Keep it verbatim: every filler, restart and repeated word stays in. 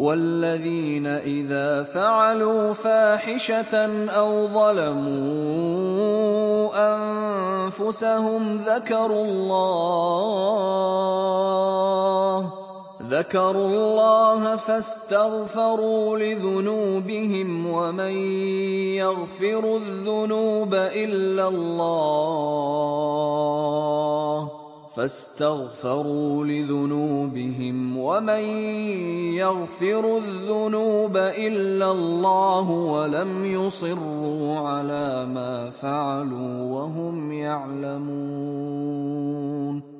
والذين إذا فعلوا فاحشة أو ظلموا أنفسهم ذكروا الله ذكروا الله فاستغفروا لذنوبهم ومن يغفر الذنوب إلا الله فاستغفروا لذنوبهم ومن يغفر الذنوب إلا الله ولم يصروا على ما فعلوا وهم يعلمون.